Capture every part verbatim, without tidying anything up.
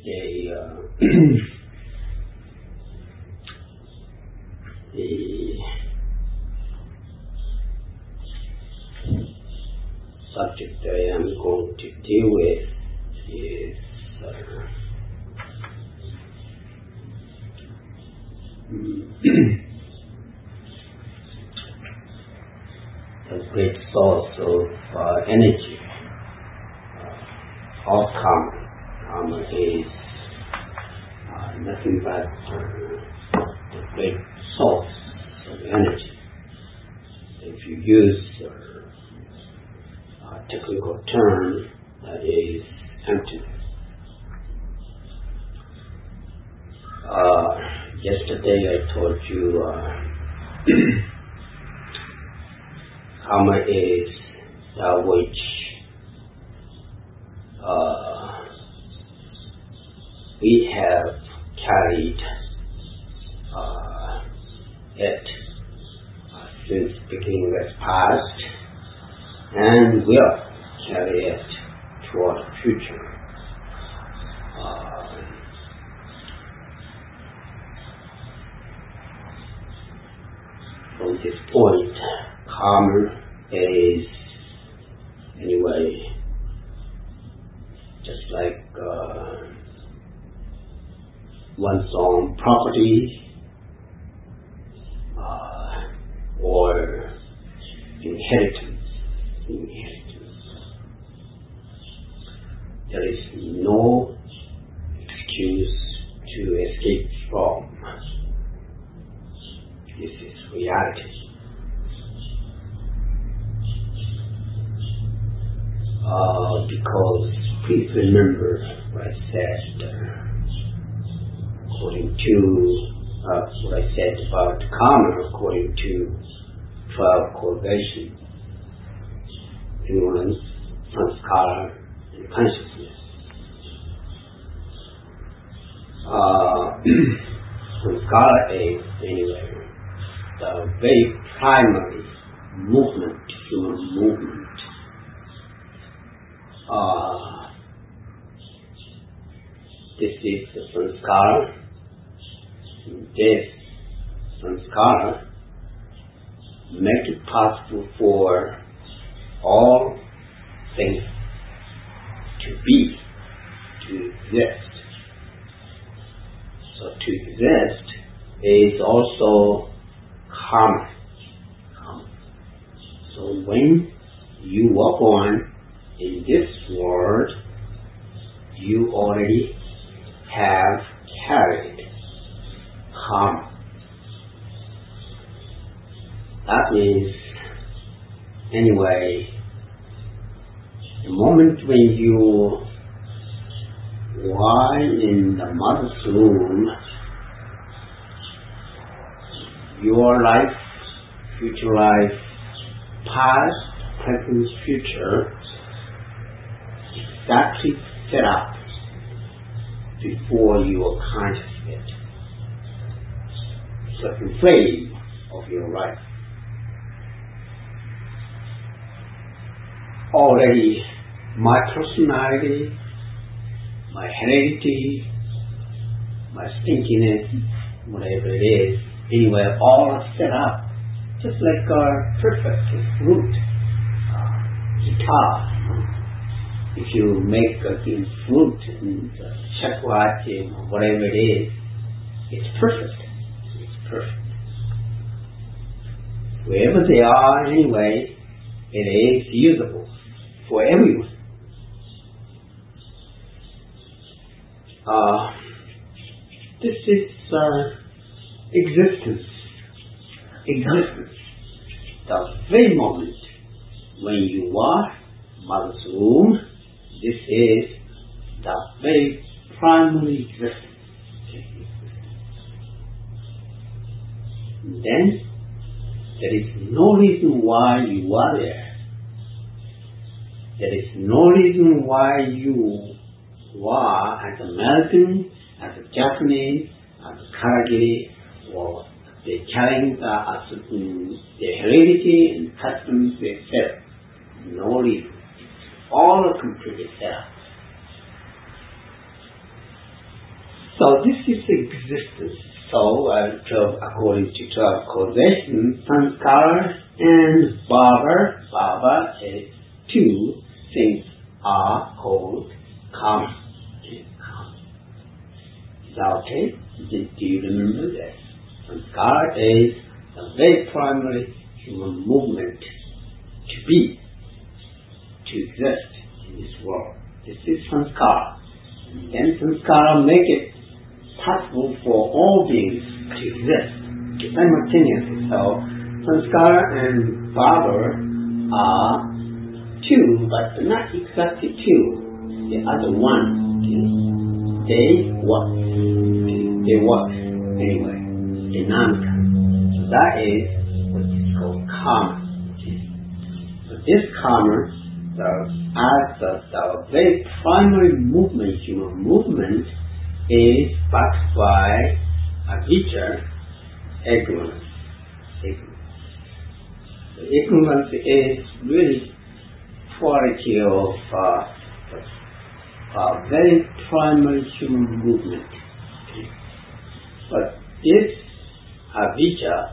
the, uh, the subject I am going to deal with is uh, the great source of uh, energy. Uh, all karma. Karma is uh, nothing but uh, the great source of energy. If you use uh, a technical term, that is emptiness. Uh, yesterday I told you uh, karma is that which uh, we have carried uh, it uh, since beginning as past, and will carry it toward the future. Uh, from this point, karma is, anyway, just like uh, one's own property uh, or inheritance. Inheritance. There is no excuse to escape from. This is reality. Uh, because please remember what I said uh, according to uh, what I said about karma according to twelve cultivation, ignorance, sanskara, and consciousness. Uh, sanskara is, anyway, the very primary movement, human movement. Uh, this is the sanskara. This sanskara make it possible for all things to be, to exist. So to exist is also karma. karma. So when you were born in this world, you already have carried karma. That means, anyway, the moment when you were in the mother's womb, your life, future life, past, present, future, exactly set up before you are conscious of it. Certain phase of your life. Already my personality, my heredity, my stinkiness, whatever it is, anyway, all set up just like a perfect flute, uh, guitar. If you make a flute and uh, chakrat and whatever it is, it's perfect. It's perfect. Wherever they are, anyway, it is usable for everyone. Uh, this is uh, existence. Existence. The very moment when you are mother's womb, this is the very primary existence. Then there is no reason why you are there. There is no reason why you are as American, as a Japanese, as a Karagiri, or they carrying the, a certain the heredity and customs, et cetera. No reason. All are completely set up. is existence. So, uh, twelve, according to twelve causation, sanskara and bhava, bhava is two things are called karma. Is that okay? Do you remember that? Sanskara is the very primary human movement to be, to exist in this world. This is sanskara. And then sanskara make it possible for all beings to exist simultaneously. So sanskara and bhava are two, but not exactly two. The other one, they work. They work anyway. Dynamica. So that is what is called karma. So this karma, the, as the, the very primary movement, human movement, is backed by avijja, ignorance. Ignorance. So ignorance is really quality of uh, a very primary human movement. Okay. But this avijja,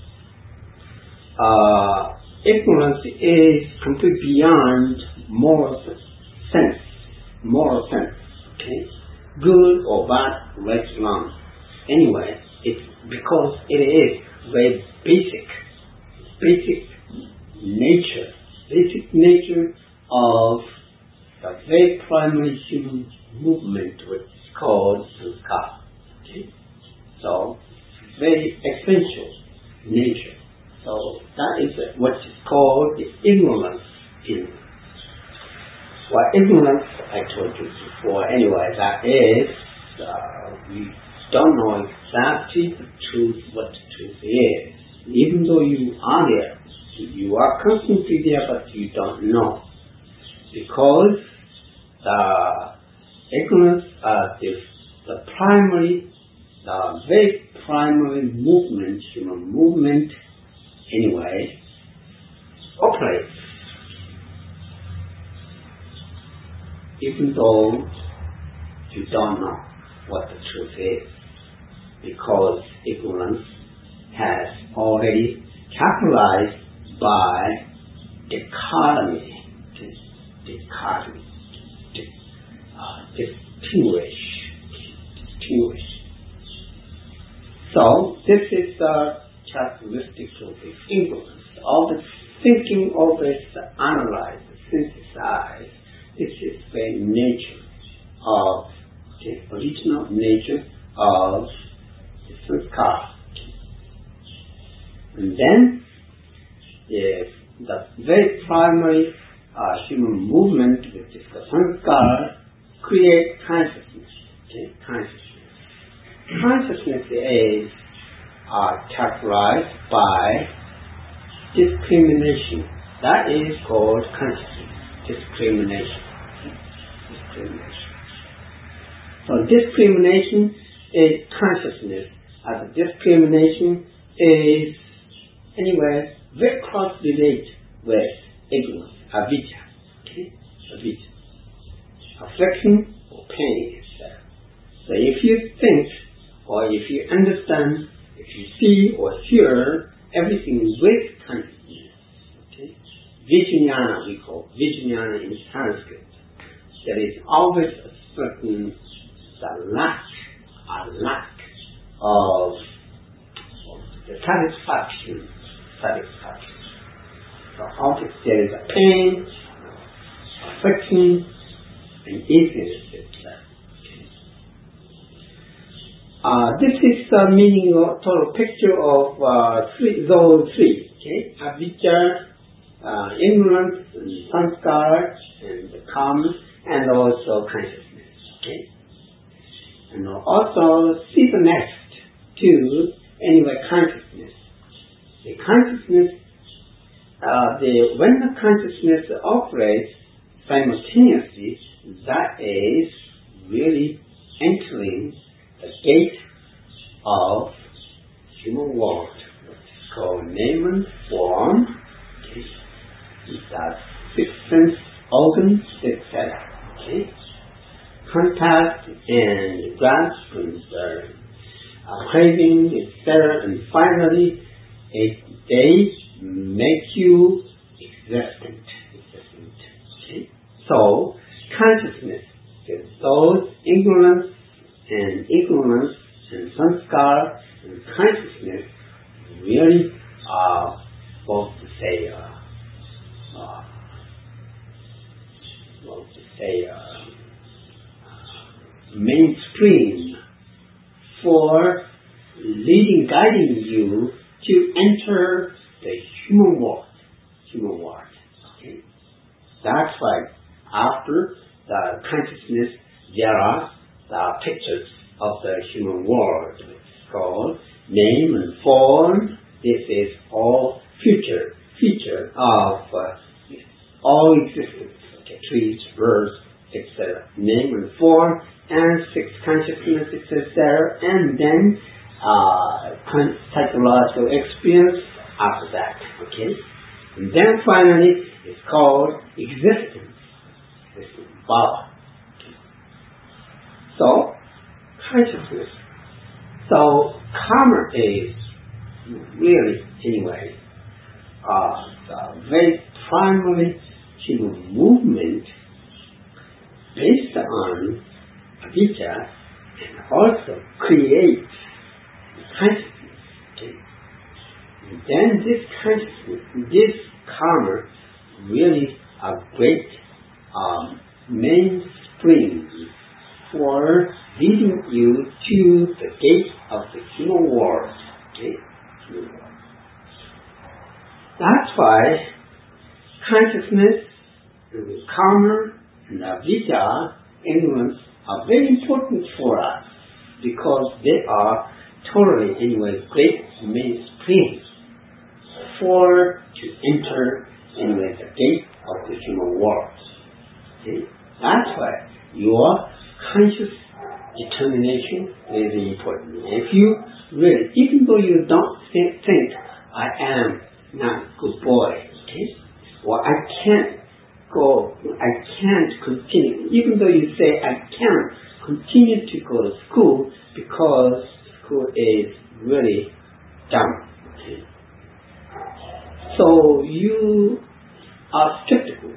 uh, ignorance is completely beyond moral sense. Moral sense. Okay. Good or bad, right, wrong. Anyway, it's because it is very basic, basic nature, basic nature of the very primary human movement, which is called sanskara. Okay? So, very essential nature. So, that is what is called the ignorance in. Well, ignorance, I told you before, anyway, that is, uh, we don't know exactly the truth, what the truth is. Even though you are there, you are constantly there, but you don't know. Because the ignorance, uh, the, the primary, the very primary movement, human movement, anyway, operates. Even though you don't know what the truth is, because ignorance has already capitalized by dichotomy, dichotomy, uh, distinguish, distinguish. So this is the characteristic of this ignorance. All the thinking, all this analyze, synthesize. This is the nature of the original nature of the sanskara. And then if the very primary uh, human movement, which is the sanskara, create consciousness. Okay? Consciousness. Consciousness is uh, characterized by discrimination. That is called consciousness. Discrimination. Discrimination. So discrimination is consciousness. As a discrimination is anyway very close related with ignorance, avijja. Okay? Avijja. Affliction or pain is there. So if you think or if you understand, if you see or hear everything with consciousness, okay? Vijnana we call Vijnana in Sanskrit. There is always a certain the lack, a lack of, of the satisfaction, satisfaction. So always there is a pain, affliction, and easiness itself. Okay. Uh, this is the meaning of total picture of uh, three, those three. Okay, avijja, uh, ignorance, and sanskara, and the karma, and also consciousness. Okay, and also see the next to anyway consciousness. The consciousness, uh, the when the consciousness operates simultaneously, that is really entering the gate of human world, which is called name and form. Okay. These are six sense organs, et cetera. Okay. Contact and grasp are a craving, et cetera, and finally, it, they make you existent. existent. Okay? So, consciousness is those ignorance and ignorance and sanskar and consciousness really are supposed to say, uh, uh, supposed to say, uh, mainstream for leading, guiding you to enter the human world. Human world. Okay? That's why after the consciousness, there are the pictures of the human world. It's called name and form. This is all future, feature of uh, all existence. Okay? Trees, birds, et cetera. Name and form, and six consciousness, et cetera. And then uh, psychological experience after that. Okay? And then finally, it's called existence. This is Baba. Okay. So, consciousness. So, karma is really, anyway, uh, the very primary human movement based on avijja and also creates consciousness. Okay? And then this consciousness, this karma, really a great um, mainspring for leading you to the gate of the human world. Okay? Human world. That's why consciousness, and karma, and avijja, ignorance, are very important for us because they are totally, anyway, great mainsprings for to enter, anyway, the gate of the human world. Okay? That's why your conscious determination is important. If you really, even though you don't think, think I am not a good boy, okay, or I can't go, I can't continue, even though you say I can't continue to go to school because school is really dumb. Okay? So you are skeptical.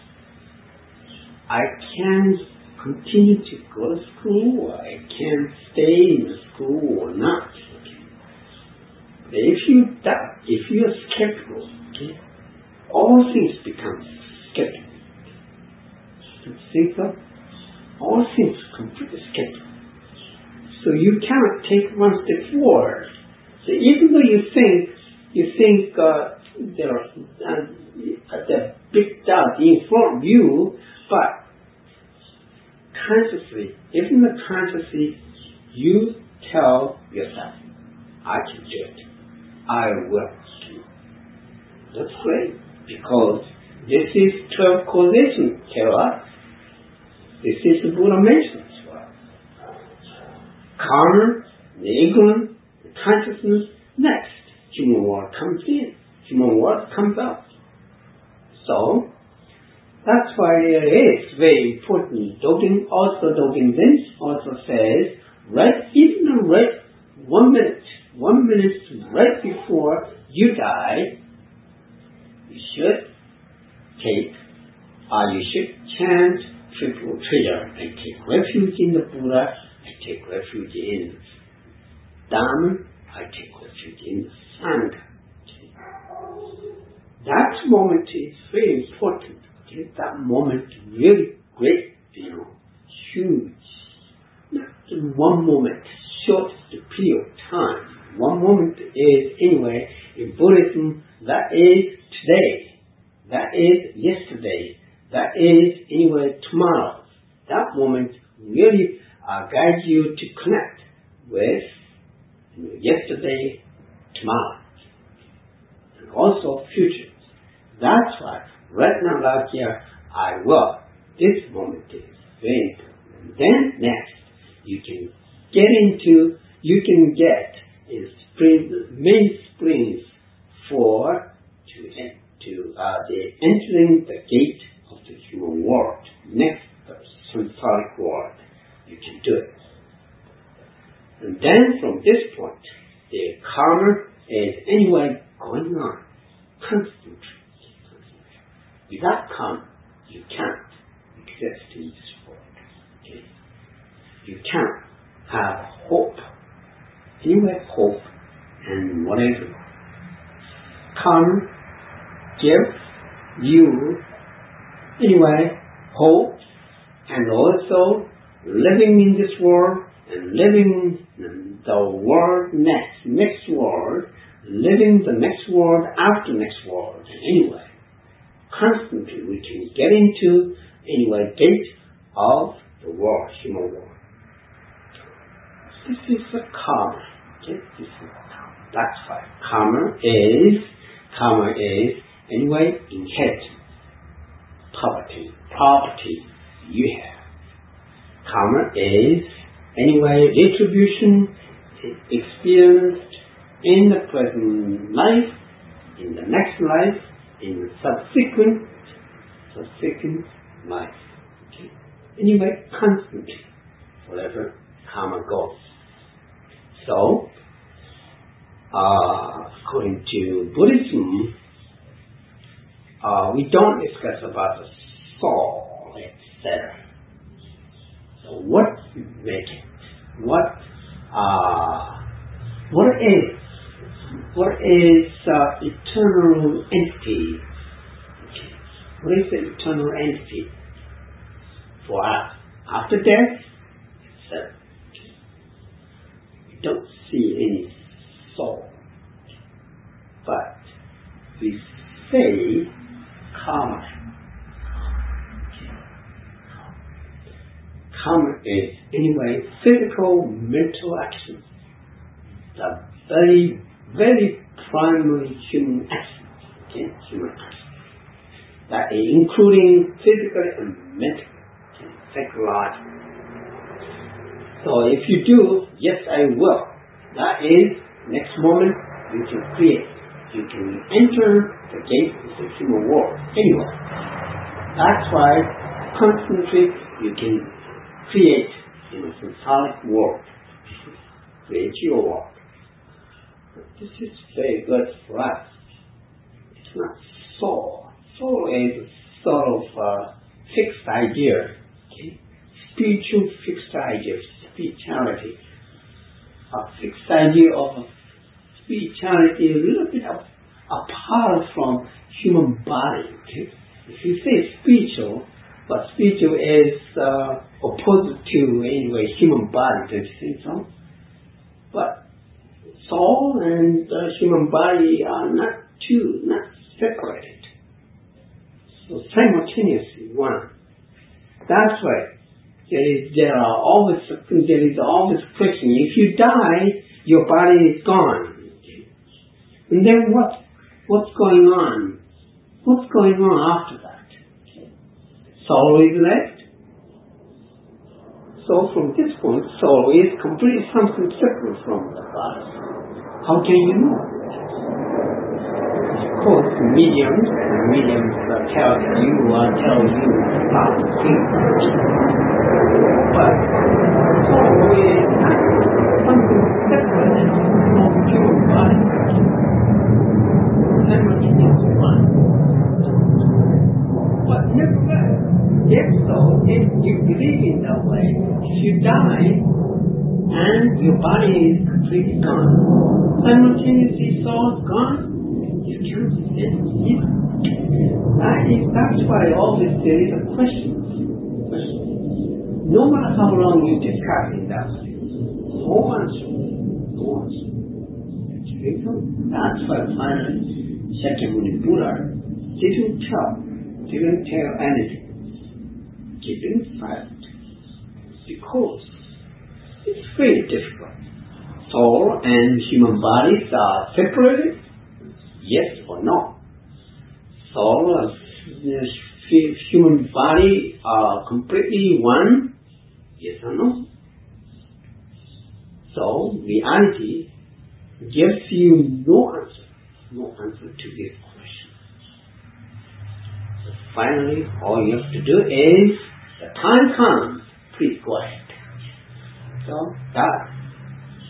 I can't continue to go to school, or I can't stay in the school or not. Okay? But if you doubt, if you are skeptical, okay, all things become skeptical. Don't you think so? All things completely skeptical. So you cannot take one step forward. So even though you think, you think uh, there are uh, the big doubt in front of you, but consciously, even the consciously, you tell yourself, I can do it. I will do it. That's great, because this is twelve causation tell us. This is the Buddha mentions for us. Karma, the ignorance, the consciousness, next. Human world comes in. Human world comes out. So, that's why it is very important. Dogen also, Dogen Zen also says, right, even right one minute, one minute right before you die, you should take, or uh, you should chant triple treasure and take refuge in the Buddha, and take refuge in Dhamma, I take refuge in the Sangha. Okay. That moment is very important. Okay. That moment really great, you know, huge. Not in one moment, short period of time. One moment is, anyway, in Buddhism, that is today. That is yesterday. That is, anyway, tomorrow. That moment really uh, guides you to connect with, you know, yesterday, tomorrow, and also future. That's why, right now, like here, I will. This moment is very important. And then next, you can get into, you can get in spring, main springs for to to uh, the entering the gate of the human world. Next, the samsaric world. You can do it. And then from this point, the karma is anyway going on, constantly. Without karma, you can't exist in this world. Okay? You can't have hope. Anyway, hope and whatever. Karma gives you anyway hope, and also living in this world and living in the world next, next world, living the next world after next world. Anyway, constantly we can get into anyway gate of the world, human world. This is the karma. Okay? This is karma. That's why karma is karma is anyway inheritance, poverty, property you have. Karma is anyway retribution experienced in the present life, in the next life, in the subsequent subsequent life. Okay? Anyway, constantly, whatever karma goes. So, uh, according to Buddhism, uh, we don't discuss about the soul, et cetera. So, what makes it? What, uh, what is? What is uh, eternal entity? Okay. What is the eternal entity for us after death? et cetera. We don't see any soul, but we say karma. Karma is anyway physical mental action, the very very primary human action, okay, human action, that is including physical and mental, okay, psychological. So if you do, yes I will, that is, next moment you can create, you can enter the gate of the human world anyway. That's why constantly you can create in a symbolic world, create your world. This is very good for us. It's not soul. Soul is sort of a fixed idea, okay? Spiritual fixed idea, spirituality. A fixed idea of spirituality, a little bit of, apart from human body. Okay? If you say spiritual, but spiritual is uh, opposite to anyway human body, don't you think so? But soul and the human body are not two, not separated. So simultaneously one. That's why there is there are always there is always question. If you die, your body is gone. And then what what's going on? What's going on after that? Soul is left. So from this point, soul is completely something separate from the body. How can you know? Of course, mediums, mediums uh, tell you or tell you how to think. But soul is something separate from the human body. Simultaneously one. But nevertheless, if so, if you believe in that way, if you die and your body is completely gone, simultaneously soul is gone, you can't sit here. That is, that's why always there is a question. question. No matter how long you discuss it, that's no answer. No answer. That's why finally Shakyamuni Buddha didn't tell, didn't tell anything. Keeping silent, because it's very difficult. Soul and human bodies are separated, yes or no. Soul and human body are completely one, yes or no. So reality gives you no answer, no answer to this question. So finally, all you have to do is, the time comes, please go ahead. So that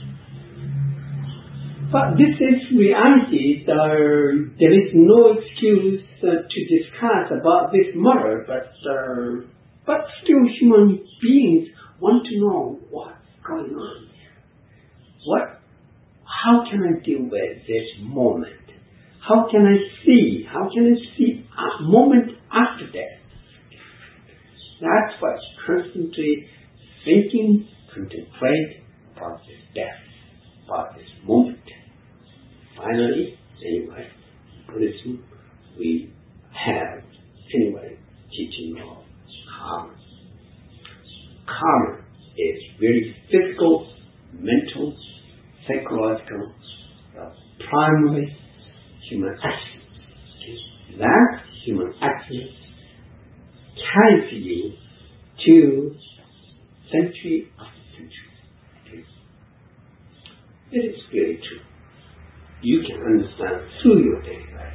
But this is reality. There, there is no excuse uh, to discuss about this matter, but uh, but still human beings want to know what's going on. What? How can I deal with this moment? How can I see? How can I see a moment after death? That's what's constantly thinking, contemplate about this death, about this moment. Finally, anyway, Buddhism, we have, anyway, teaching of karma. Karma is very physical, mental, psychological, uh, primary human action. Okay? That human action carries you to century after century. Okay? It is very true. You can understand through your daily life.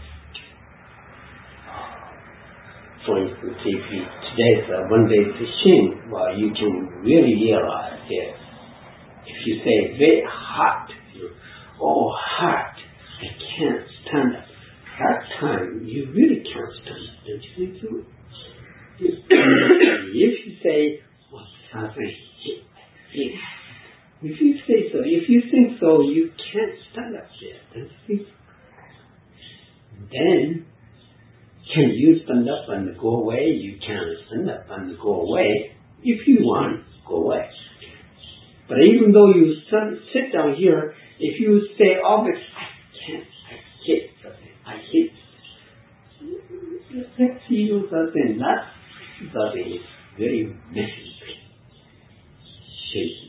For instance, if you, today's a one-day session, well, you can really realize that if you say very hot, you, oh hot, I can't stand up. That time you really can't stand up, don't you think so? If you say, well, something, if you say so, if you think so, you can't stand up there, don't you think so? Then, can you stand up and go away? You can stand up and go away. If you want, go away. But even though you sit down here, if you say, oh, but I can't, I hate something, I hate let's see you something, that something is very messy, shaky.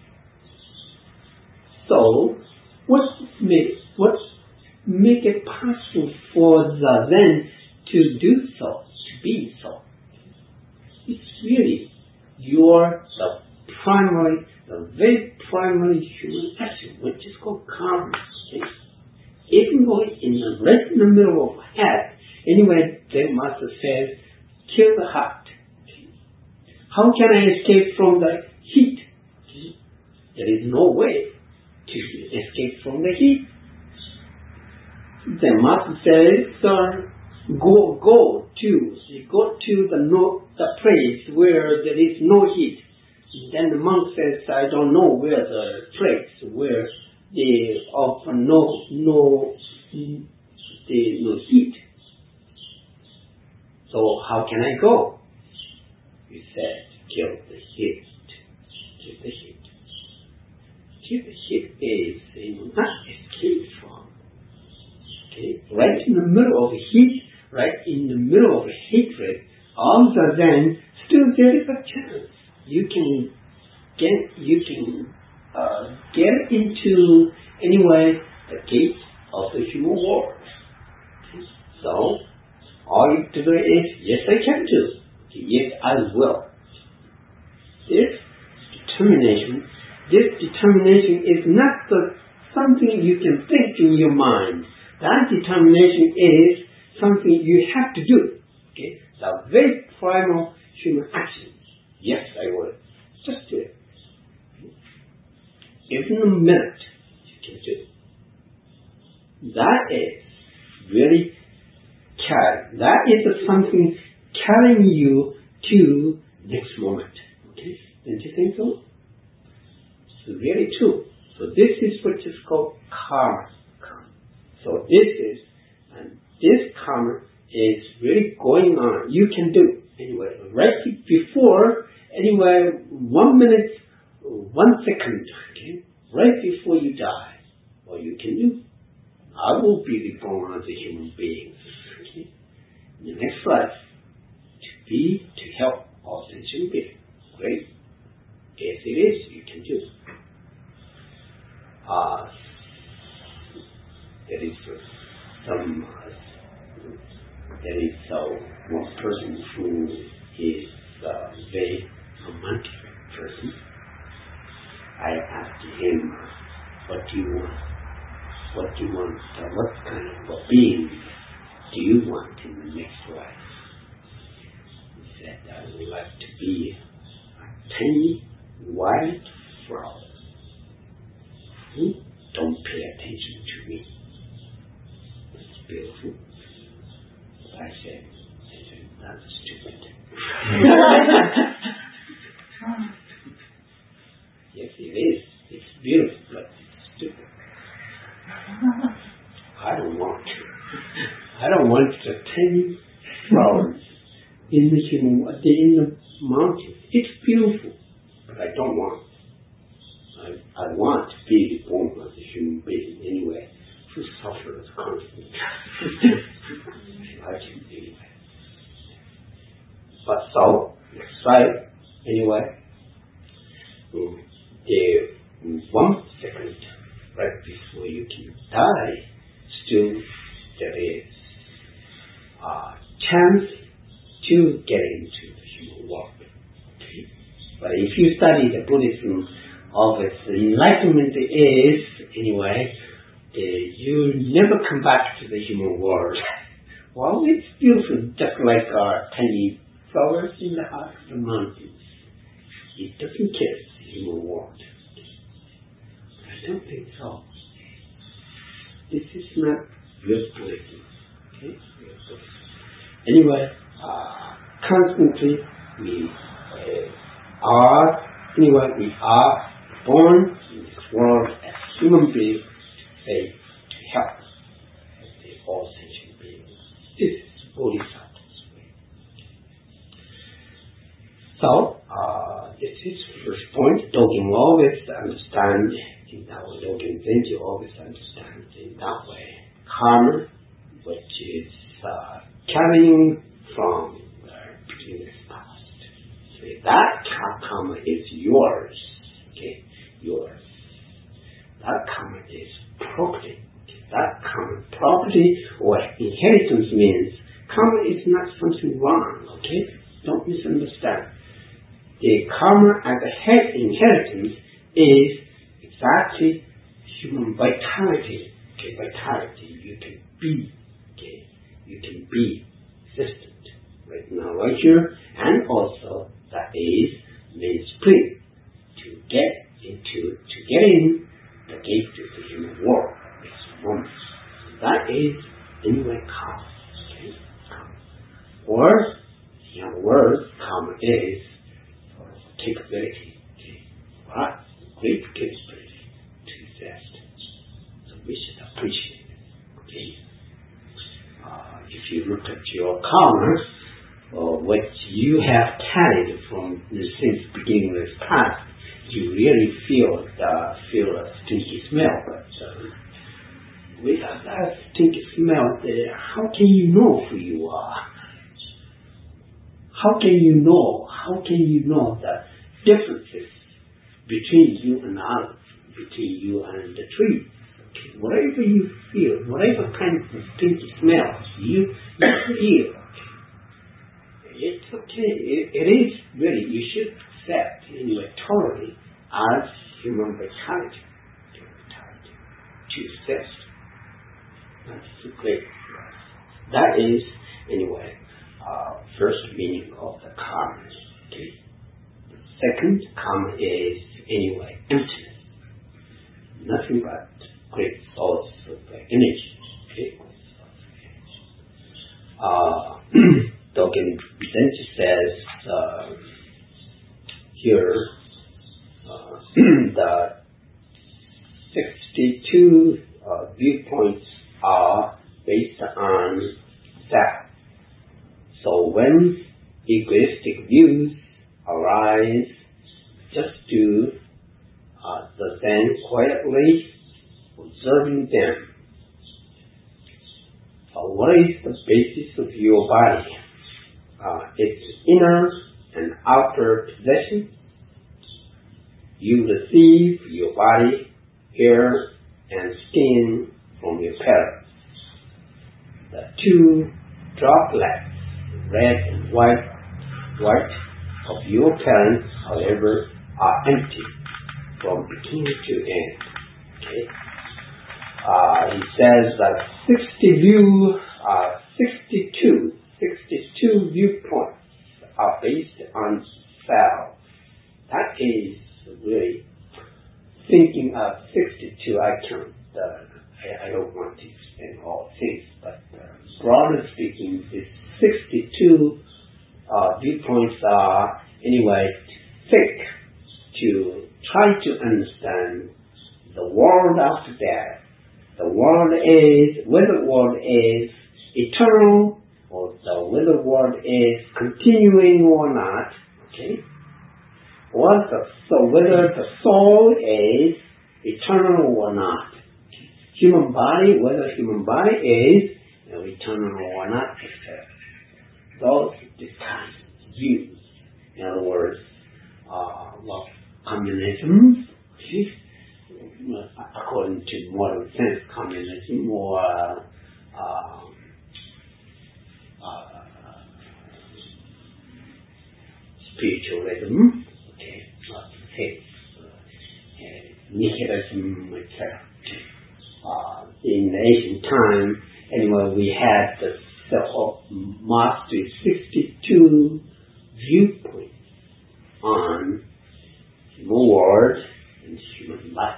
So, what make, what make it possible for the Zen to do so, to be so? It's really your, the primary, the very primary human action, which is called karma. Okay? Even though in the, right in the middle of the head, anyway, the master says, kill the heart. Okay? How can I escape from the heat? Okay? There is no way to escape from the heat. The master says, uh, go, go to, go to the no, the place where there is no heat. Then the monk says, I don't know where the place where the of no no the no heat. So how can I go? He said, kill the heat. Kill the heat. Kill the heat is you know, not escape from. Okay, right in the middle of the heat, right in the middle of the hatred, all the then still there is a chance. You can get, you can uh, get into, anyway, the gate of the human world. Okay. So, all you have to do is, yes, I can do. Okay. Yes, I will. This determination, this determination is not the, something you can think in your mind. That determination is something you have to do. Okay. The very primal human action. Yes, I will. Just do it. Even a minute, you can do. That is really carry. That is something carrying you to next moment. Okay? Don't you think so? It's really true. So this is what is called karma. So this is, and this karma is really going on. You can do. Anyway, right before, anyway, one minute, one second, okay, right before you die, what you can do, I will be reborn as a human being, okay, in the next life, to be, to help all sentient beings. Great. Yes, it is, you can do. Uh, there is uh, some, uh, there is uh, one person who is a very romantic person. I asked him, what do you want? What do you want? Uh, what kind of a being do you want in the next life? He said, I would like to be a tiny white flower who don't pay attention in the human, in the mountain. It's beautiful, but I don't want. I, I want to be born as a human being anyway, to suffer constantly. I can anyway. But so, that's right, anyway. Um, the one second right before you can die, still there is a chance to get into the human world. Okay? But if you study the Buddhism of its enlightenment is, anyway, uh, you never come back to the human world. Well, it's beautiful, just like our tiny flowers in the heart of the mountains. It doesn't care the human world. I don't think so. This is not real Buddhism. Okay? Anyway, uh, constantly we uh, are, anyway, we are born in this world as human beings to say, to help the all sentient beings. This is Bodhisattva's way. So, uh, this is the first point. Dogen always understand in that way. Dogen Zenji always understand in that way. Karma, which is uh, carrying from the beginner's past. So that karma is yours. Okay, yours. That karma is property. That karma, property or inheritance means karma is not something wrong. Okay, don't misunderstand. The karma as a inheritance is exactly human vitality. Okay, vitality. You can be. Okay, you can be existent right now, right here, and also that is mainspring to get into, to get in the gate to the human world. This moment. That is anyway karma. Okay, karma. Or in other words, karma is capability. Okay, what great capability to exist. So we should appreciate it. Okay. Uh, if you look at your karma, or what you have carried from since beginning of past, you really feel the feel a stinky smell. But uh, without that stinky smell, uh, how can you know who you are? How can you know? How can you know the differences between you and others, between you and the tree? Okay. Whatever you feel, whatever kind of stinky smell you, you feel, it's okay. It, it is really, you should accept anyway totally as human vitality. vitality to exist. That's great. That is, anyway, uh, first meaning of the karma. Okay. The second karma is, anyway, emptiness. Nothing but great source of energy. Okay. Uh, Dogen Zenji says uh, here uh, the sixty-two uh, viewpoints are based on self. So when egoistic views arise, just do uh, the Zen quietly observing them. Uh, what is the basis of your body? Uh, its inner and outer possession. You receive your body, hair, and skin from your parents. The two droplets, red and white, white of your parents, however, are empty from beginning to end. Okay. Uh, he says that sixty view, uh, sixty-two, sixty-two viewpoints are based on self. That is really thinking of sixty-two. I can't. Uh, I, I don't want to explain all things, but uh, broadly speaking, the sixty-two uh, viewpoints are anyway think to try to understand the world after death. The world is, whether the world is eternal or the whether world is continuing or not, okay? Or the, so whether the soul is eternal or not. Human body, whether human body is you know, eternal or not, et cetera. Those discuss views. In other words, uh, well, communism, according to modern sense, communism or uh, uh, spiritualism, okay, not faith, uh, nihilism, et cetera. Uh, in ancient time, anyway, we had the, the mastery sixty-two viewpoints on human world and human life.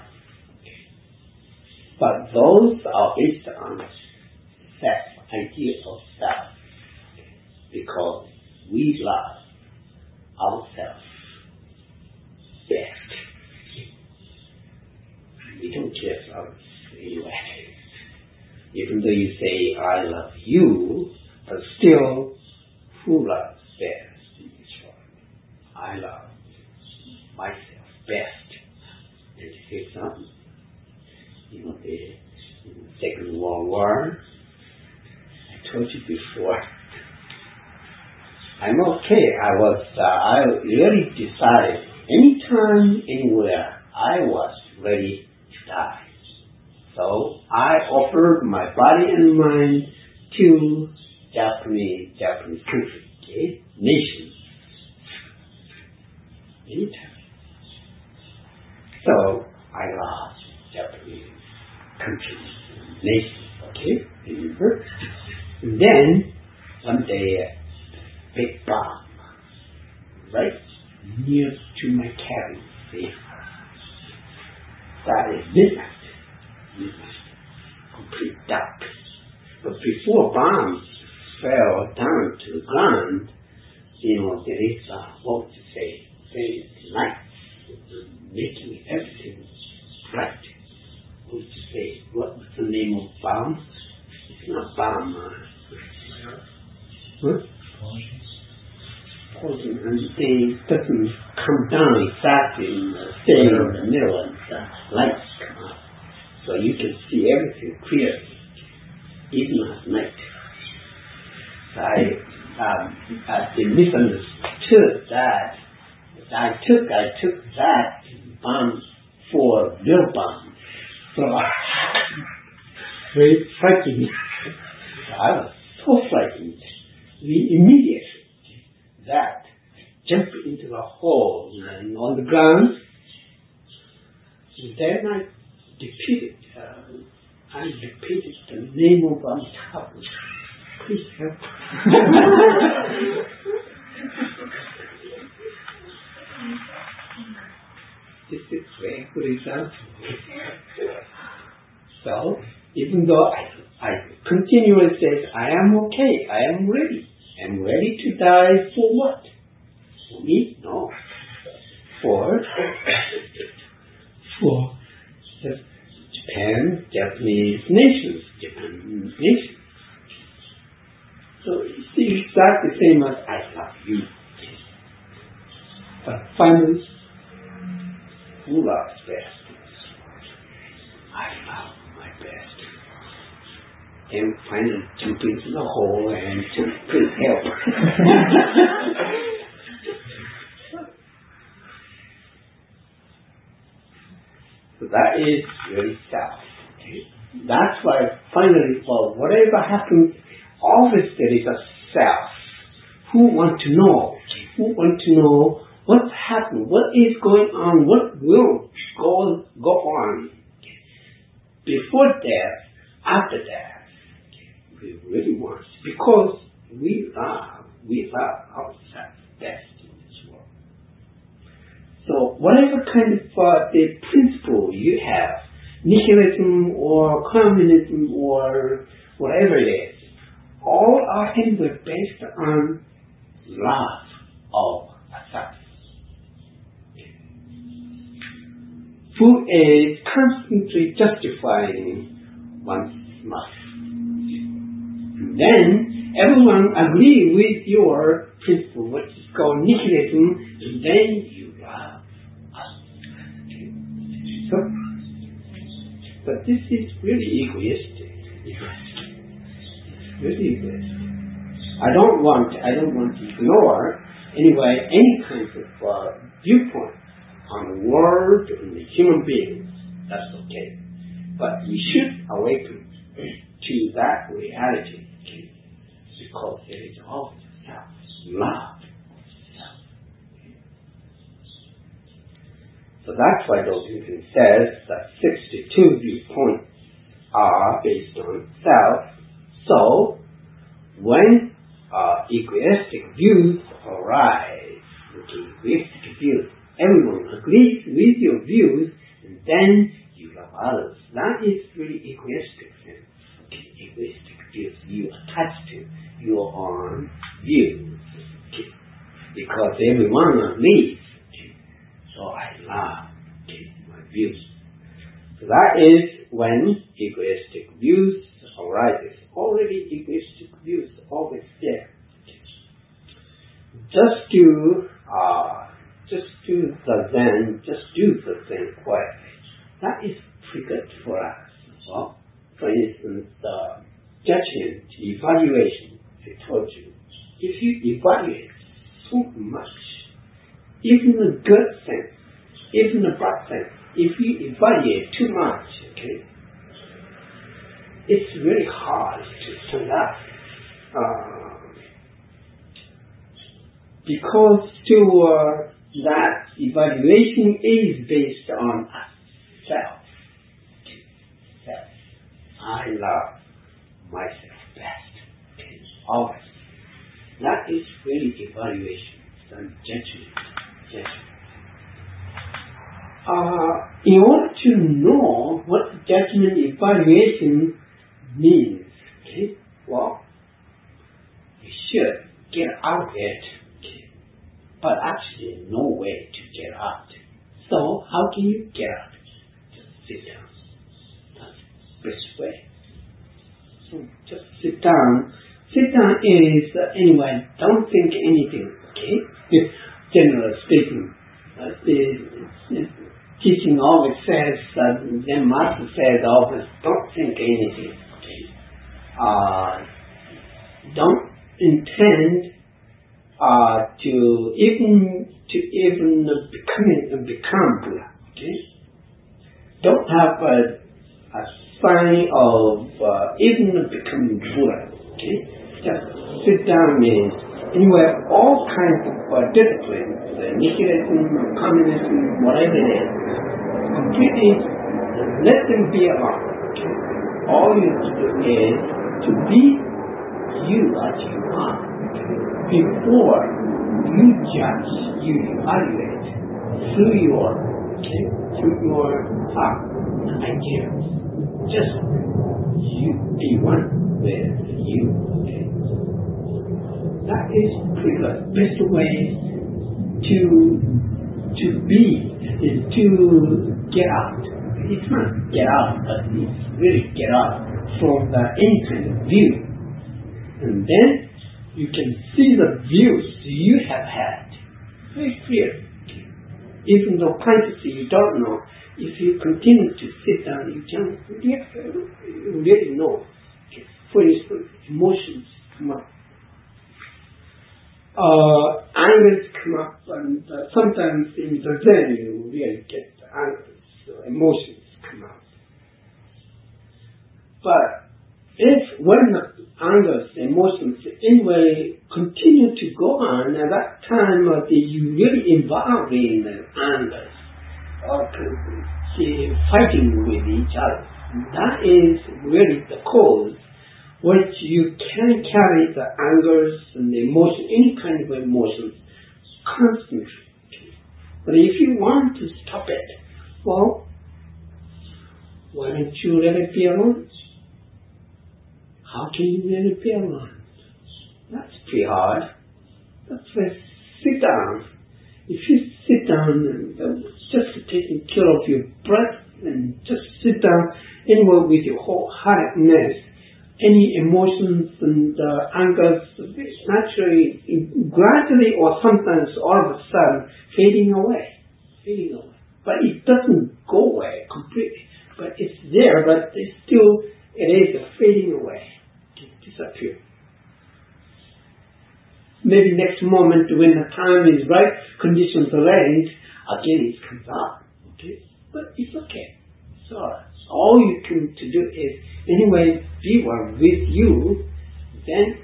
But those are based on self, idea of self, because we love ourselves best. We don't care for others anyway. Even though you say, I love you, but still, who loves best in this world? I love myself best. And you say something? You know, the Second World War, I told you before, I'm okay. I was, uh, I really decided, anytime, anywhere, I was ready to die. So I offered my body and mind to Japanese, Japanese country, okay, nation, anytime. So I lost Japanese country, nation, okay, remember? And then one day, a big bomb, right near to my cabin, see? That is midnight. Complete dark. But before bombs fell down to the ground, you know, there is uh, what to say, say lights, making everything bright. What to say? What was the name of bomb? It's not bomb. Uh, what? Poison. And they doesn't come down exactly in the stay in the middle and the lights come out. So you can see everything clearly, even at night. I, um, I misunderstood that. I took, I took that bomb for real bomb. So very frightening. I was so frightened. We immediately that jumped into the hole and on the ground. And then I repeated, uh, I repeated the name of Amitabha. Please help. This is very good example. So, even though I, I continuously say, I am okay, I am ready. I am ready to die for what? For me? No. For, for Japan, Japanese nations, Japanese nations. So it's exactly the same as I love you. But finally, who loves best? I love my best. And finally jump into the hole and to please help. So that is really self. Okay? That's why finally, well, whatever happens, always there is a self who want to know, who want to know what's happened, what is going on, what will go go on before death, after death. We really want, because we love, we love ourselves best in this world. So whatever kind of uh, the principle you have, nihilism or communism or whatever it is, all are anyway based on love of self. Who is constantly justifying one's life. And then everyone agree with your principle, which is called nihilism, and then you love us. Okay. So, but this is really egoistic. It's really egoistic. I don't want, I don't want to ignore, anyway, any kind of uh, viewpoint on the world and the human beings. That's okay. But you should awaken to that reality, okay? Because there is always self, love, self. So that's why Dogen says that sixty-two viewpoints are based on self. So, when uh, egoistic views arise, okay, egoistic views, everyone agrees with your views, and then you love others. That is really egoistic thing. Okay, egoistic views. You attach to your own views. Okay, because everyone agrees. Okay, so I love okay, my views. So that is when egoistic views arises. Already egoistic views always there. Okay. Just do uh, just do the Zen, just do the Zen quietly. That is pretty good for us. Well, for instance, uh, judgment, evaluation, I told you. If you evaluate so much, even the good sense, even the bad sense, if you evaluate too much, okay, it's really hard to stand up. Uh, because to uh, that evaluation is based on self. Self. I love myself best. Okay. Always. That is really evaluation and judgment. Judgment. Uh, in order to know what the judgment evaluation means, okay, well, you should get out of it. Okay. But actually, no way to get out. So, how can you get out? Just sit down. That's the best way. So, just sit down. Sit down is, uh, anyway, don't think anything, okay? Generally speaking, uh, the, the teaching always says, uh, the master says always, don't think anything, okay? Uh, don't intend uh, to even to even becoming become Buddha, okay? Don't have a, a sign of uh, even becoming Buddha, okay? Just sit down means anyway all kinds of uh, disciplines, uh, nihilism, communism, whatever it is, completely let them be alone. Okay? All you have to do is to be you as you are. Okay? Before you judge, you evaluate through your okay, through your heart and ideas. Just you be one with you. Okay? That is pretty much the best way to to be is to get out. It's not get out, but it's really get out from the, any kind of view. And then you can see the views you have had very clear. Even though consciously you don't know, if you continue to sit down, you can really, really know. For instance, emotions come up. Uh, angers come up, and uh, sometimes in the Zen you really get angers, so emotions come out. But if when the angers, emotions anyway continue to go on, at that time uh, the, you really involved in the angers, or see, fighting with each other. That is really the cause which you can carry the angers and the emotion, any kind of emotions, constantly. But if you want to stop it, well, why don't you let it be alone? How can you let it be alone? That's pretty hard. That's why sit down. If you sit down and uh, just taking care of your breath and just sit down anywhere with your whole heartedness, any emotions and uh, angers naturally, gradually or sometimes all of a sudden fading away, fading away. But it doesn't go away completely. But it's there, but it's still, it is fading away, it disappears. Maybe next moment when the time is right, conditions are right, again it comes up. Okay? But it's okay. So all you can to do is, anyway, we were with you, then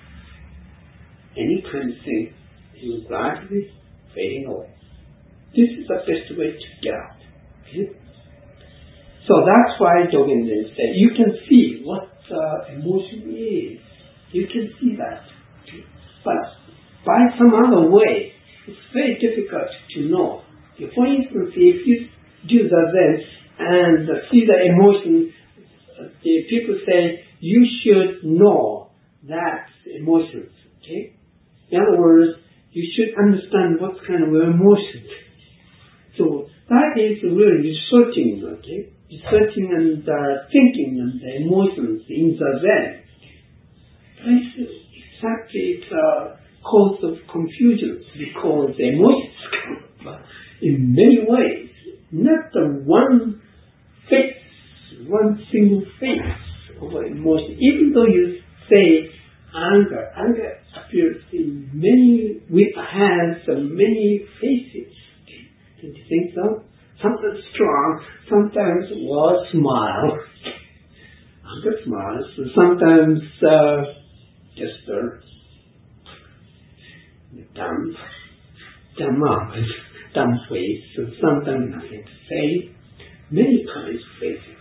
any kind of thing is gradually fading away. This is the best way to get out. Okay? So that's why Dogen then said, you can see what uh, emotion is. You can see that. Okay? But by some other way, it's very difficult to know. For instance, if you do the Zen and see the emotion, the people say you should know that emotions. Okay? In other words, you should understand what kind of emotion. So that is really researching. Okay? Researching and uh, thinking and the emotions in the Zen. It's exactly the cause of confusion because the emotions come in many ways. Not the one face, one single face of an emotion. Even though you say anger, anger appears in many, with has many faces. Don't you think so? Sometimes strong, sometimes was smile. Anger smiles, sometimes uh, just uh, dumb, dumb eyes, dumb face, sometimes nothing to say. Many kinds of faces.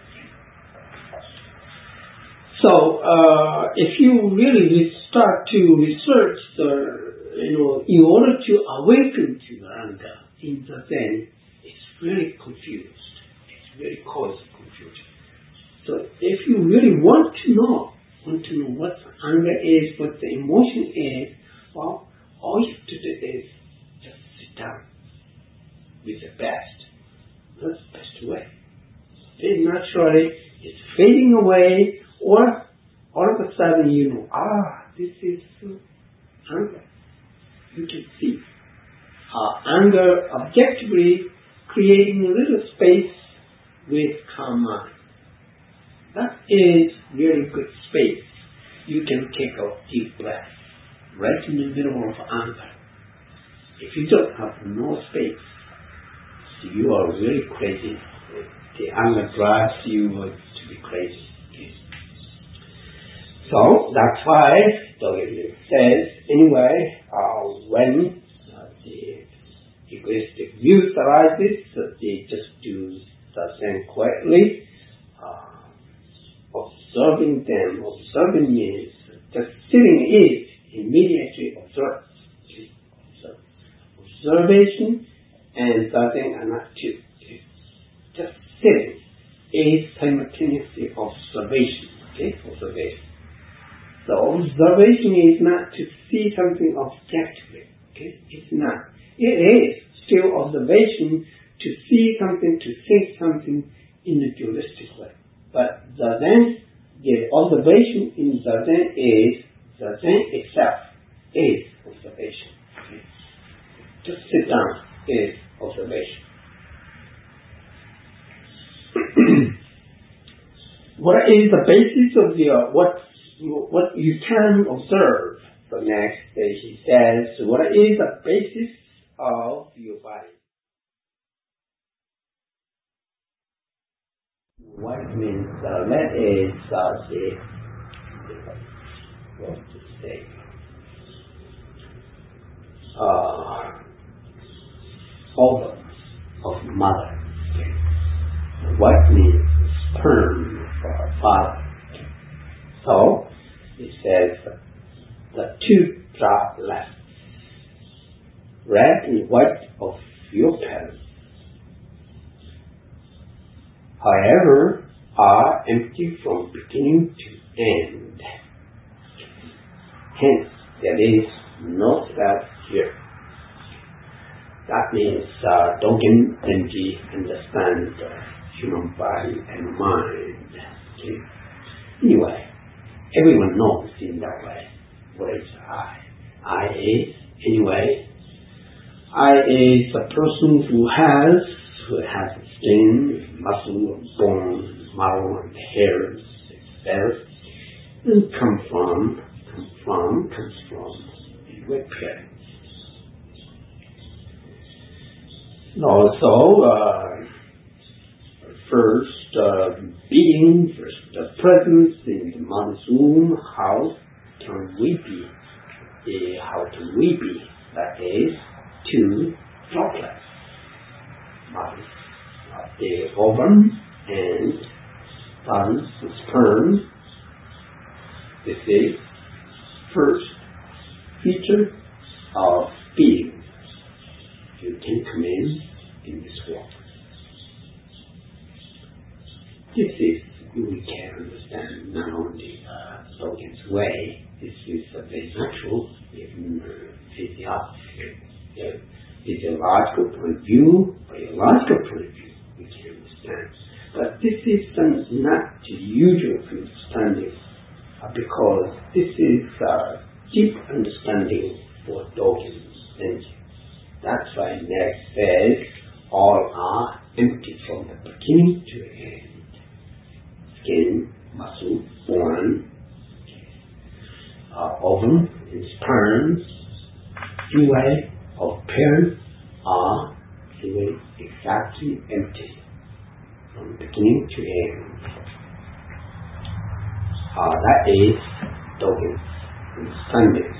So uh, if you really start to research the, you know, in order to awaken to the anger in the Zen, very confused. It's very cause of confusion. So if you really want to know, want to know what anger is, what the emotion is, well, all you have to do is just sit down with the best. That's the best way. Then naturally it's fading away, or all of a sudden you know, ah, this is anger. You can see uh, anger objectively creating a little space with calm mind. That is really good space. You can take a deep breath right in the middle of anger. If you don't have no space, you are really crazy. The anger drives you to be crazy. Okay? So that's why Dogen says, anyway, uh, when uh, the egoistic views arises, so they just do the Zen quietly, uh, observing them. Observing means just sitting is immediately observed. So observation and Zazen are not two. Just sitting is simultaneously observation. Okay, observation. So observation is not to see something objectively. Okay, it's not. It is still observation to see something, to think something in a dualistic way. But Zazen, the observation in Zazen is, Zazen itself is observation. Okay? Just sit down is observation. What is the basis of your, what, what you can observe? So next he says, what is the basis of your body? What means uh, that is uh, the, what to say, uh, ovum of mother. Okay. What means sperm for father? Okay. So it says the two droplets, red and white of your parents, however, are empty from beginning to end. Hence, there is no self here. That means uh, Dogen Zenji understand the human body and mind. Okay? Anyway, everyone knows in that way what is I. I is, anyway, I is a person who has, who has skin, muscle, bone, marrow, and hairs, et cetera, and come from, come from, comes from, anyway, parents. And also, uh, first uh, being, first uh, presence in the mother's womb, how can we be? Uh, how can we be? That is, two droplets. Mother's uh, the ovum and father's sperm. This is first feature of being. You can come in in this world. This is, we can understand not only uh, Dogen's way, this is a very natural, even uh, physio- physiological point of view, biological point of view, we can understand. But this is um, not the usual understanding, uh, because this is uh, deep understanding for Dogen's thinking. That's why next says, all are empty from the beginning to the end. Skin, muscle, bone, uh, ovum, and sperm, duet of parents are anyway, exactly empty from beginning to end. Uh, that is Dogen's understanding.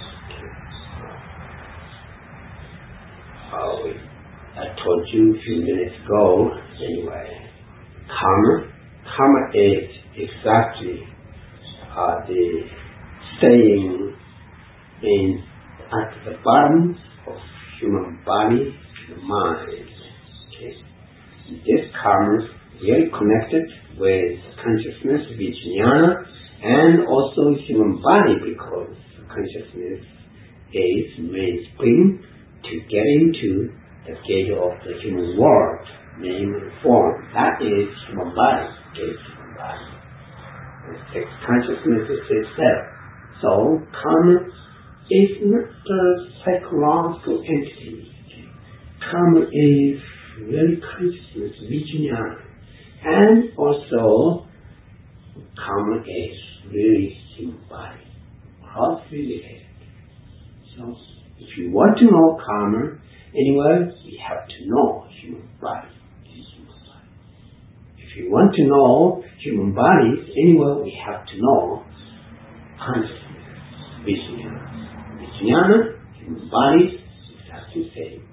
Uh, we, I told you a few minutes ago, anyway, karma. Karma is exactly uh, the staying in at the bottom of human body, the mind. Okay? This karma is very connected with consciousness, vijnana, and also human body, because consciousness is mainspring to get into the gate of the human world, name and form. That is human body, gate human body. The six consciousnesses is there. So karma is not a psychological entity. Karma is really consciousness, vijnana. And also karma is really human body, cross related. So if you want to know karma, anyway, we have to know human body. Human body. If you want to know human bodies, anyway, we have to know consciousness, vijnana. Vijnana, human bodies, exactly the same.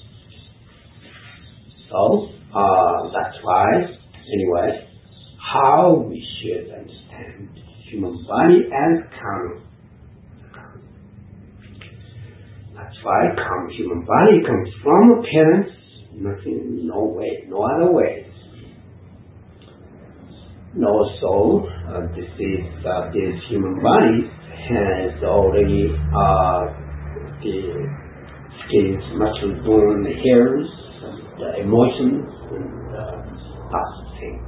So, uh, that's why, anyway, how we should understand human body as karma. That's why come, human body comes from appearance, nothing, no way, no other way. And also, uh, this is uh, this human body has already uh, the skin, muscle, bone, the hairs, and the emotions, and uh, lots of things.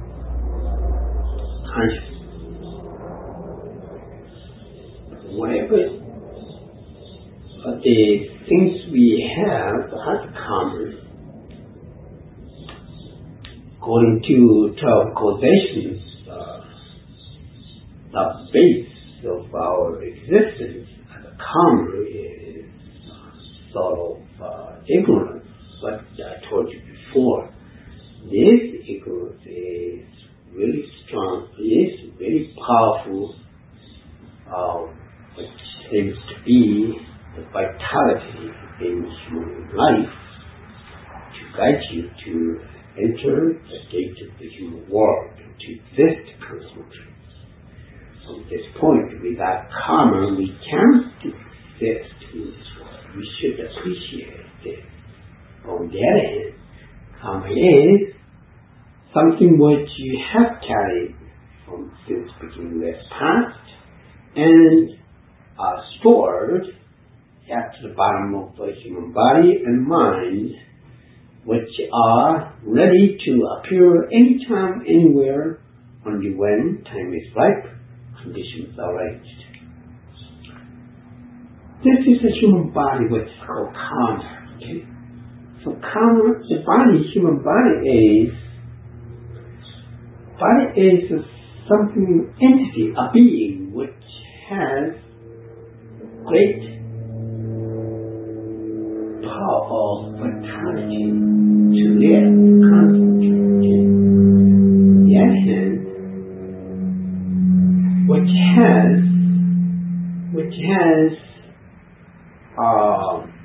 Consciousness. Whatever Uh, the things we have as common, according to twelve causations, uh, the base of our existence as a common is uh, sort of uh, ignorance. But I told you before, this ignorance is really strong, is really powerful, uh, which seems to be the vitality in human life to guide you to enter the gate of the human world, to exist constantly. From this point, without karma, we can't exist in this world. We should appreciate this. On the other hand, karma is something which you have carried from since beginning with past and are stored at the bottom of the human body and mind, which are ready to appear anytime, anywhere, only when time is ripe, conditions arranged. This is a human body, which is called karma. Okay? So karma, the body, human body is, body is something, entity, a being which has great power of vitality to live constantly. On the other hand, which has, which has uh,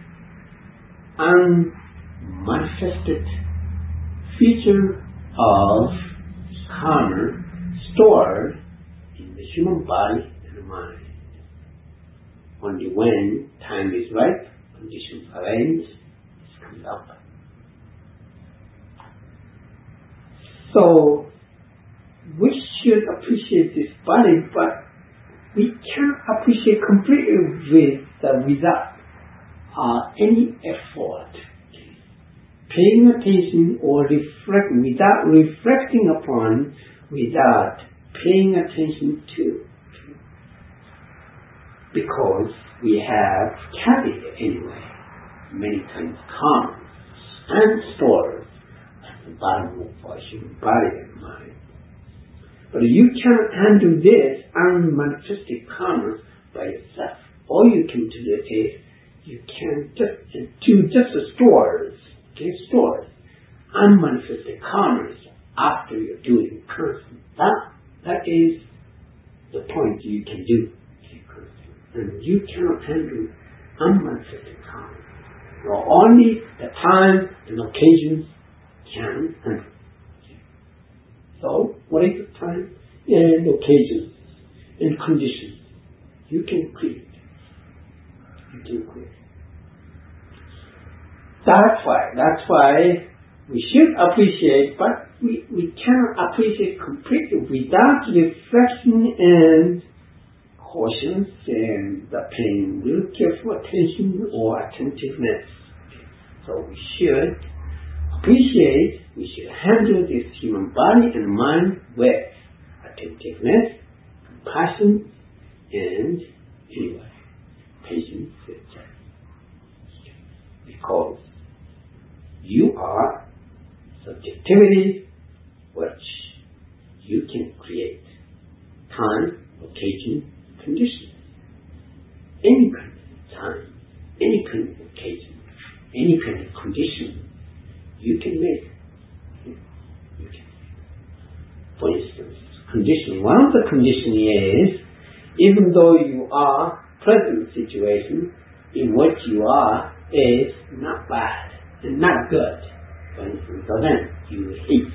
unmanifested feature of karma stored in the human body and the mind. Only when time is right, conditions arranged, it comes out. So we should appreciate this body, but we can't appreciate completely with uh, without uh, any effort. Paying attention or reflecting, without reflecting upon, without paying attention to. Because we have carried anyway many times karma and stored at the bottom of our human body and mind. But you cannot handle this unmanifested karma by yourself. All you can do is you can just do just the stores, okay, stores, unmanifested karmas after you're doing constant. That that is the point you can do. And you cannot handle unmanifested karma. Well, only the time and occasions can handle. So, what is the time and occasions and conditions? You can create. You can create. That's why, that's why we should appreciate, but we, we cannot appreciate completely without reflection and cautions and the paying real careful attention or attentiveness. So we should appreciate, we should handle this human body and mind with attentiveness, compassion, and anyway, patience, et cetera. Because you are subjectivity which you can create. Time, occasion, condition. Any kind of time, any kind of occasion, any kind of condition, you can make. You can. For instance, condition. One of the conditions is, even though you are present situation in which you are is not bad and not good. For instance, so then you hate.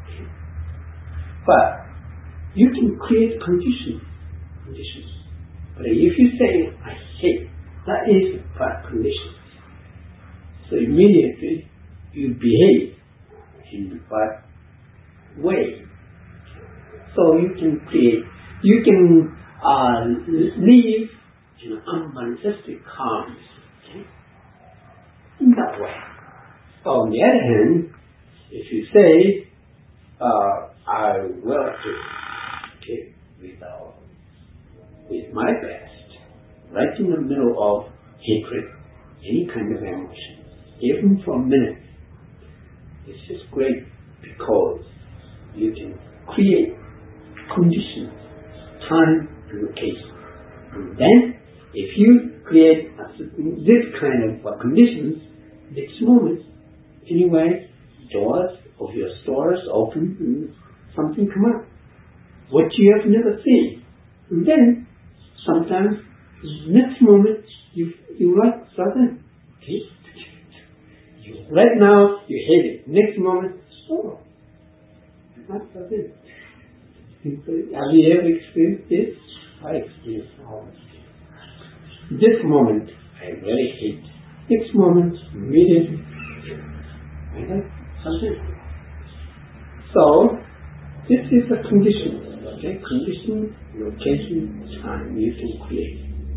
But you can create conditions. Conditions. But if you say, I hate, that is bad conditions. So immediately you behave in a bad way. So you can create, you can uh, live in unmanifested karmas. Okay? In that way. So on the other hand, if you say, uh, I will do, okay, without with my best, right in the middle of hatred, any kind of emotion, even for a minute. This is great because you can create conditions, time and location. And then, if you create a certain, this kind of uh, conditions, next moment, anyway, doors of your stores open and something come up, what you have never seen. And then, sometimes, next moment, you you like something. Okay? You, right now, you hate it. Next moment, oh, that's something. Have you ever experienced this? I experienced all this. This moment, I really hate. Next moment, immediately, I like something. So, this is a condition. Okay, condition, location, time you can create.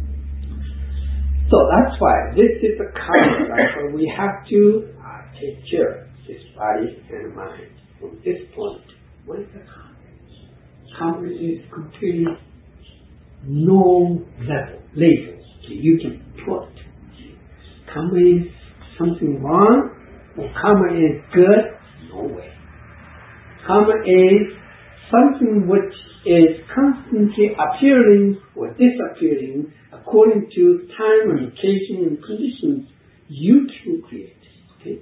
So that's why this is the karma. That's why we have to uh, take care of this body and mind. From this point, what is the karma? Karma is completely no level, label you can put. Karma is something wrong, or karma is good? No way. Karma is something which is constantly appearing or disappearing according to time and occasion and conditions you can create. Okay?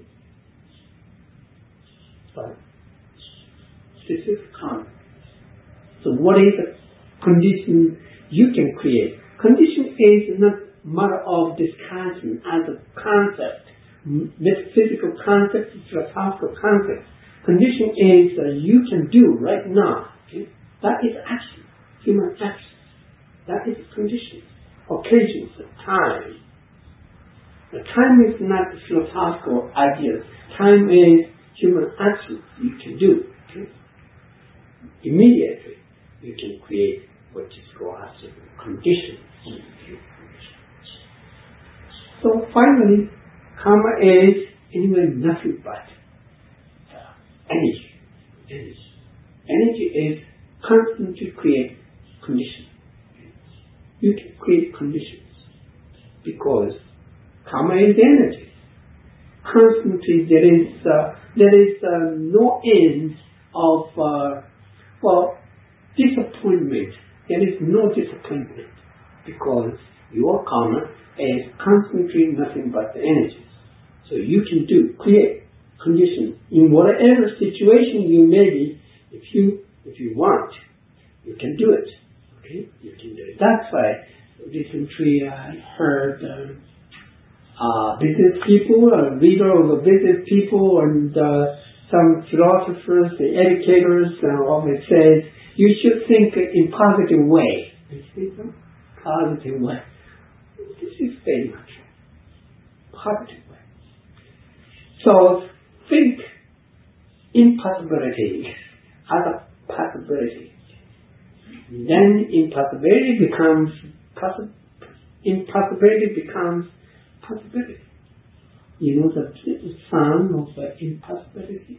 So, this is karma. So what is the condition you can create? Condition is not a matter of discussion as a concept, metaphysical concept, philosophical concept. Condition is that you can do right now. Okay? That is action, human action. That is condition. Occasions, time. The time is not philosophical ideas. Time is human action you can do. Okay? Immediately, you can create what is called conditions. Okay? So finally, karma is anyway nothing but energy. Energy. Energy is constantly create conditions. You can create conditions because karma is energy. Constantly there is uh, there is uh, no end of uh, well disappointment. There is no disappointment because your karma is constantly nothing but the energy. So you can do create conditions in whatever situation you may be. If you if you want, you can do it. Okay, you can do it. That's why recently I heard uh, uh, business people, a leader of the business people, and uh, some philosophers, the educators, uh, always says you should think in positive way. You see some positive way. This is very much positive way. So think impossibility as a possibility. Then impossibility becomes possi- impossibility becomes possibility. You know the sound of uh, impossibility?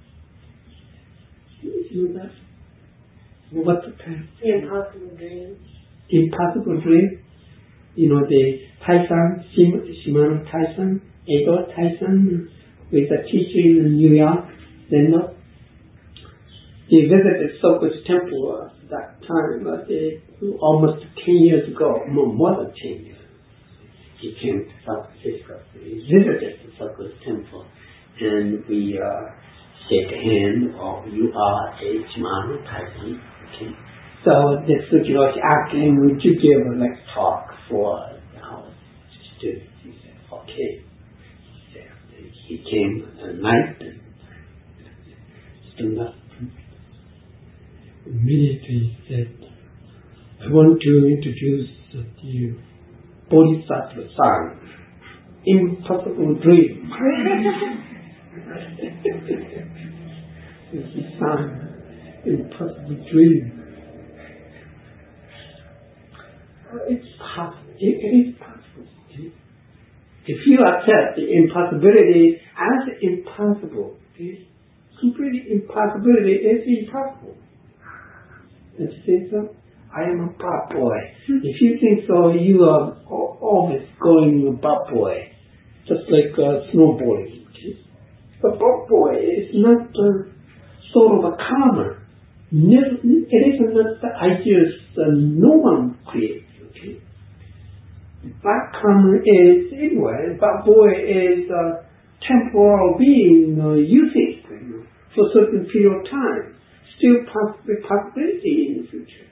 You know that? What's the term? Impossible dream. Impossible dream. You know the Tyson, Shimano Tyson, Edo Tyson, with a teacher in New York. Then no. He visited Soko's temple at that time, but they, almost ten years ago, more, more than ten years. He came to San Francisco. He visited the Soko's temple, and we uh, shake hand. Oh, you are a Shimano Tyson. Okay. So the Sukiroshi asked him, would you give a like talk for our students? He said, okay. He, said, he came at night and stood up. Immediately said, I want to introduce to you Bodhisattva Sangha, impossible dream. This is Sangha, impossible dream. It's possible. It, it is possible. If you accept the impossibility as impossible, okay, completely impossibility is impossible. And you think so? I am a bad boy. If you think so, you are always going a bad boy, just like uh, snowboarding. Okay? But bad boy is not uh, sort of a karma. Never, it is not the ideas that no one creates. Okay? Bad karma is anyway. Bad boy is a temporal being uh, using for a certain period of time. Still possibly possibility in the future.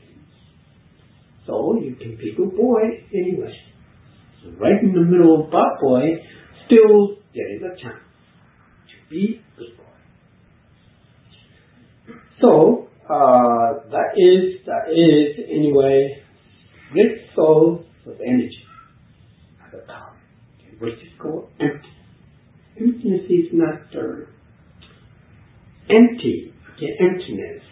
So you can be good boy anyway. So right in the middle of bad boy, still there is a chance to be good boy. So uh, that is that is anyway great source of energy as a power, which is called empty. Emptiness is not uh, empty. The emptiness.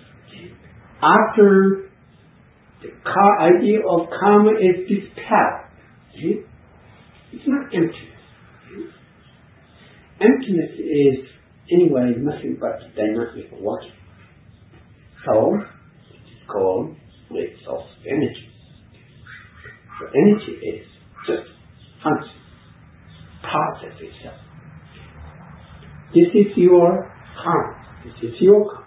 After the car idea of karma is dispelled, okay? It's not emptiness. Okay? Emptiness is anyway nothing but dynamic working. So it's called great source of energy. So energy is just function, process itself. This is your karma. This is your karma.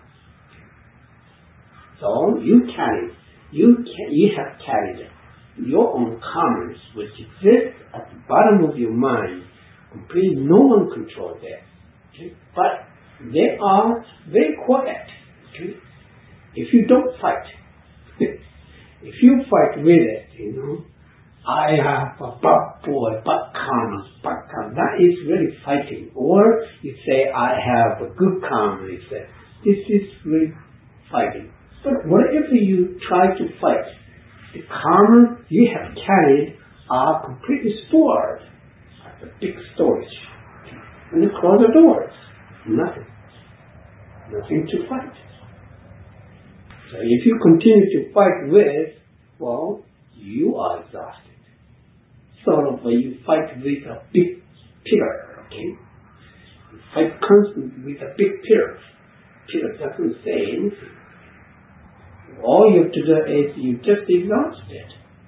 So you carry, you can, you have carried your own karmas, which exist at the bottom of your mind. Completely, no one controls that. Okay? But they are very quiet. Okay? If you don't fight, if you fight with it, you know, I have a bad boy, bad karma, bad karma. That is really fighting. Or you say, I have a good karma. You say, this is really fighting. But whatever you try to fight, the karma you have carried are completely stored at the big storage. And you close the doors. Nothing. Nothing to fight. So if you continue to fight with, well, you are exhausted. Sort of you fight with a big pillar, okay? You fight constantly with a big pillar. Pillar doesn't say anything. All you have to do is you just exhaust it.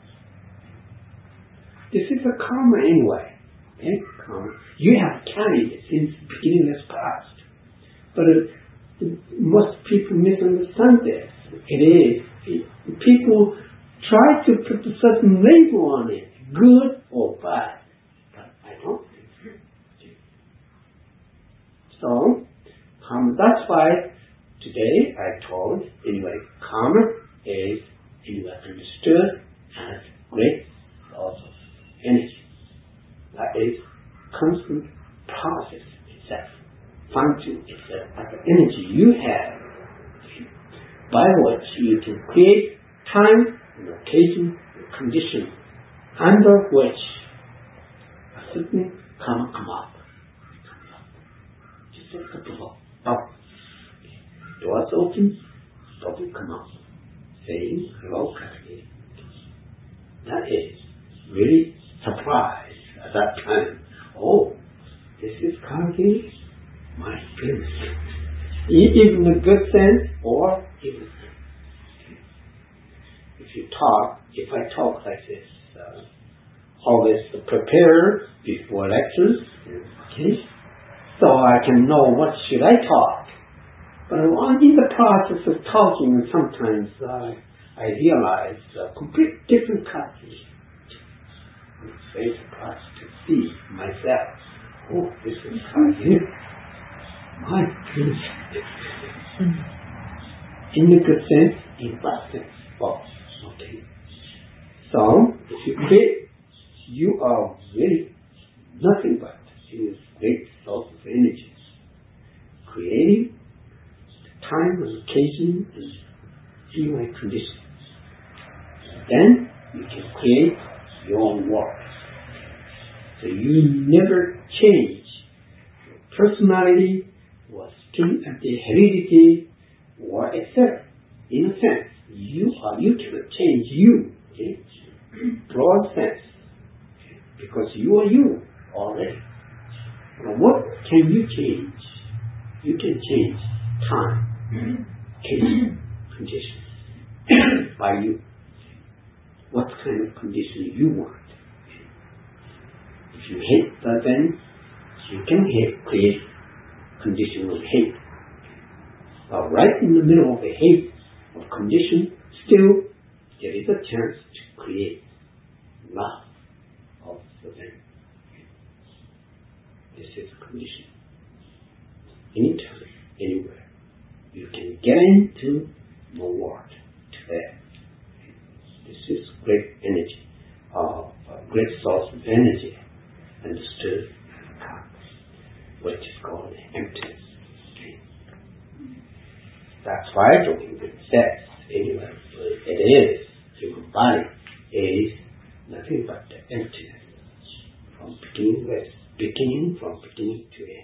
This is a karma anyway. Okay? Karma. You have carried it since the beginning of past. But uh, most people misunderstand this. It is. It, people try to put a certain label on it, good or bad. But I don't think so. So, karma, that's why today I told, anyway, karma is anyway understood as great source of energy. That is constant process itself, function itself, as the energy you have, by which you can create time and occasion and condition under which a certain karma come up. Just like a bubble. Bubble. Doors open, bubble come up, saying hello, Kaki. That is really surprise at that time. Oh, this is Kaki? My goodness. Even a good sense or evil sense. If you talk, if I talk like this, uh, always prepare before lectures, okay? So I can know what should I talk. But in the process of talking, sometimes uh, I realize a complete different culture. It's very surprised to see myself. Oh, this is how you. My goodness. In a good sense, in bad sense. Oh, okay. So, if you create, you are really nothing but a great source of energy. Creating time and occasion and human condition. Then you can create your own world. So you never change your personality or skin and the heredity or et cetera. In a sense, you are you cannot change you. Okay? Broad sense. Okay? Because you are you already. Now what can you change? You can change time. Case, condition by you. What kind of condition you want? If you hate that, then you can hate, create condition of hate. But right in the middle of the hate of condition, still there is a chance to create love of the thing. This is a condition. Anytime, anywhere. You can get into the world today. This is great energy, uh, a great source of energy, understood, which is called emptiness. Okay. That's why Dogen says, anyway, it is, human body is nothing but the emptiness, from beginning with, beginning from beginning to end.